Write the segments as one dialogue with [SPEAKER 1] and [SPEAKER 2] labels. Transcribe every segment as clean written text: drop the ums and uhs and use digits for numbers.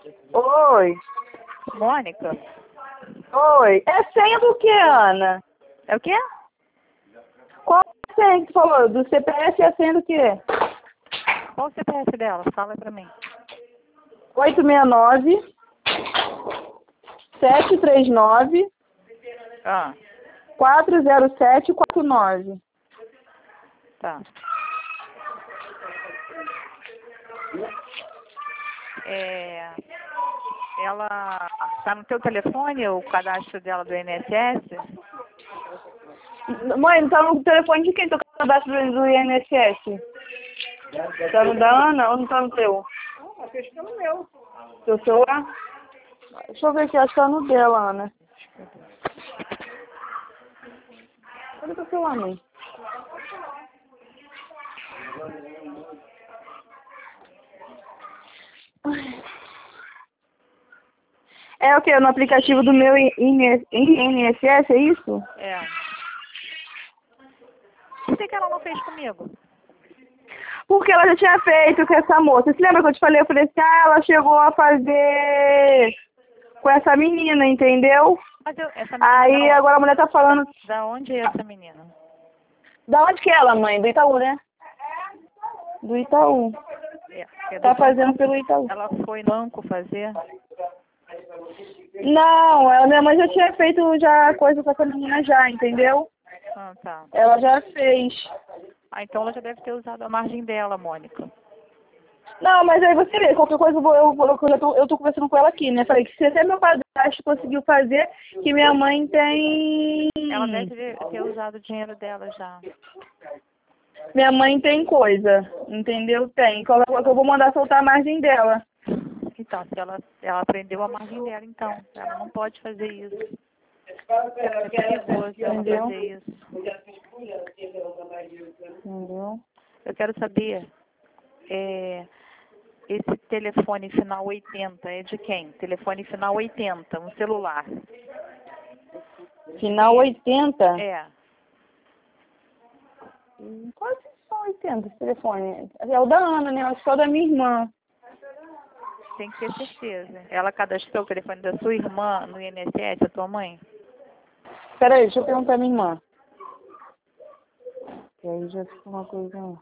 [SPEAKER 1] Oi.
[SPEAKER 2] Mônica?
[SPEAKER 1] Oi. É senha do que, Ana?
[SPEAKER 2] É o quê?
[SPEAKER 1] Qual a senha que tu falou? Do CPF é a senha do quê?
[SPEAKER 2] Qual o CPF dela? Fala pra mim.
[SPEAKER 1] 869 739
[SPEAKER 2] Ah,
[SPEAKER 1] 40749.
[SPEAKER 2] tá. Ela tá no teu telefone, o cadastro dela do INSS?
[SPEAKER 1] Mãe, não tá no telefone de quem? Tô com o cadastro do INSS. Tá no da Ana ou não tá no teu? Não, acho que tá no meu. Teu celular? Deixa eu ver aqui, acho que tá no dela, Ana. Cadê teu celular, mãe? É o que? No aplicativo do meu INSS, é isso?
[SPEAKER 2] É. Por que ela não fez comigo?
[SPEAKER 1] Porque ela já tinha feito com essa moça. Você lembra que eu te falei? Eu falei assim, ela chegou a fazer com essa menina, entendeu?
[SPEAKER 2] Mas essa menina
[SPEAKER 1] Aí agora a mulher tá falando...
[SPEAKER 2] Da onde é essa menina?
[SPEAKER 1] Da onde que é ela, mãe? Do Itaú, né? Do Itaú. Tá fazendo pelo Itaú.
[SPEAKER 2] Ela foi no banco fazer?
[SPEAKER 1] Não, minha mãe já tinha feito já coisa com essa menina já, entendeu?
[SPEAKER 2] Ah, tá.
[SPEAKER 1] Ela já fez.
[SPEAKER 2] Ah, então ela já deve ter usado a margem dela, Mônica.
[SPEAKER 1] Não, mas aí você vê, qualquer coisa eu tô conversando com ela aqui, né? Falei que se até meu padrasto conseguiu fazer, que minha mãe tem...
[SPEAKER 2] Ela deve ter usado o dinheiro dela já.
[SPEAKER 1] Minha mãe tem coisa, entendeu? Tem. Eu vou mandar soltar a margem dela.
[SPEAKER 2] Então, se ela aprendeu a margem dela, então. Ela não pode fazer isso. É perigoso ela fazer isso.
[SPEAKER 1] Entendeu?
[SPEAKER 2] Eu quero saber, esse telefone final 80 é de quem? Telefone final 80, um celular.
[SPEAKER 1] Final 80?
[SPEAKER 2] É.
[SPEAKER 1] Quase são 80 esse telefone. É o da Ana, né? Acho que é o da minha irmã.
[SPEAKER 2] Tem que ter certeza. Ela cadastrou o telefone da sua irmã no INSS, a tua mãe?
[SPEAKER 1] Peraí, deixa eu perguntar à minha irmã. Que aí já fica uma coisa...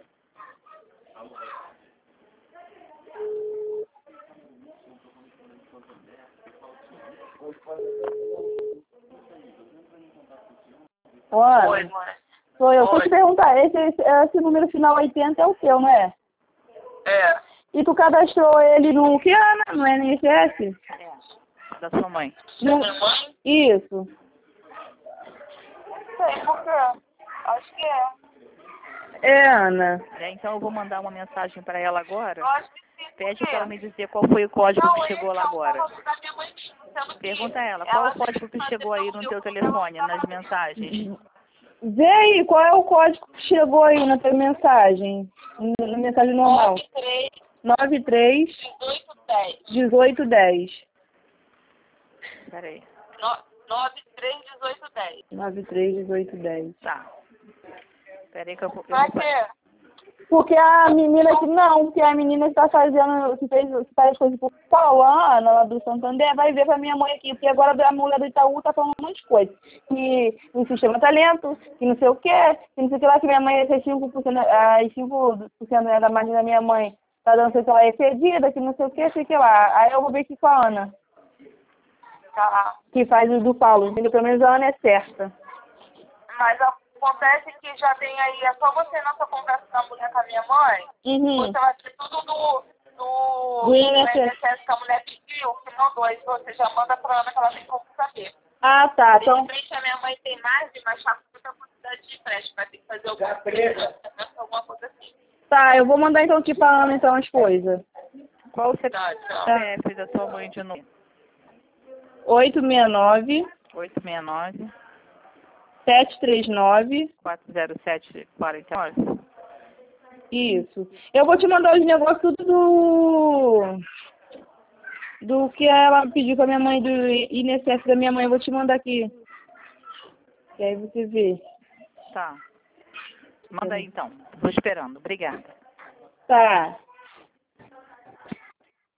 [SPEAKER 3] Oi, mãe.
[SPEAKER 1] Sou eu. Deixa eu te perguntar, esse número final 80 é o seu, não é?
[SPEAKER 3] É.
[SPEAKER 1] E tu cadastrou ele no que, Ana? No INSS?
[SPEAKER 2] É. Da sua mãe.
[SPEAKER 1] No...
[SPEAKER 3] Minha mãe?
[SPEAKER 1] Isso.
[SPEAKER 3] Não sei, por quê? Acho que é.
[SPEAKER 1] É, Ana.
[SPEAKER 2] Então eu vou mandar uma mensagem para ela agora.
[SPEAKER 3] Eu acho que sim.
[SPEAKER 2] Pede para ela me dizer qual foi o código que chegou lá agora.
[SPEAKER 3] Da minha mãe, sendo que
[SPEAKER 2] Pergunta a ela, qual é o código que chegou aí no teu telefone, nas mensagens?
[SPEAKER 1] Vê aí, qual é o código que chegou aí na tua mensagem? Na mensagem normal. 93 1810.
[SPEAKER 2] Peraí.
[SPEAKER 3] 931810.
[SPEAKER 1] 93 1810.
[SPEAKER 2] Tá. Peraí que eu vou...
[SPEAKER 3] Pra quê?
[SPEAKER 1] Porque a menina que não, porque a menina que tá fazendo, que faz as coisas por Paulo, a Ana, lá do Santander, vai ver pra minha mãe aqui, porque agora a mulher do Itaú tá falando um monte de coisa. Que o sistema tá lento, que não sei o quê, que não sei o que lá, que minha mãe, esses 5%, as 5% da margem da minha mãe tá dando, sei lá, excedida, que não sei o quê, sei que lá. Aí eu vou ver aqui com a Ana,
[SPEAKER 3] Tá.
[SPEAKER 1] que faz o do Paulo, entendeu? Pelo menos a Ana é certa.
[SPEAKER 3] Mas acontece que já tem aí, é só você na sua conversa da mulher com a minha mãe, você vai ter tudo do INSS que a mulher pediu, que mandou, aí você já manda pra Ana que ela tem como saber.
[SPEAKER 1] Ah, tá.
[SPEAKER 3] De
[SPEAKER 1] Então,
[SPEAKER 3] repente a minha mãe tem mais e vai chamar muita quantidade de empréstimo, vai ter que fazer alguma coisa assim.
[SPEAKER 1] tá, eu vou mandar então aqui pra Ana então as coisas.
[SPEAKER 2] Qual o
[SPEAKER 3] Tá.
[SPEAKER 2] CPF da sua mãe de novo?
[SPEAKER 1] 869
[SPEAKER 2] 869
[SPEAKER 1] 739
[SPEAKER 2] 407 49.
[SPEAKER 1] Isso. Eu vou te mandar os negócios tudo do que ela pediu pra minha mãe, do INSS da minha mãe. Eu vou te mandar aqui. E aí você vê.
[SPEAKER 2] Tá. Manda aí então. Vou esperando. Obrigada.
[SPEAKER 1] Tá.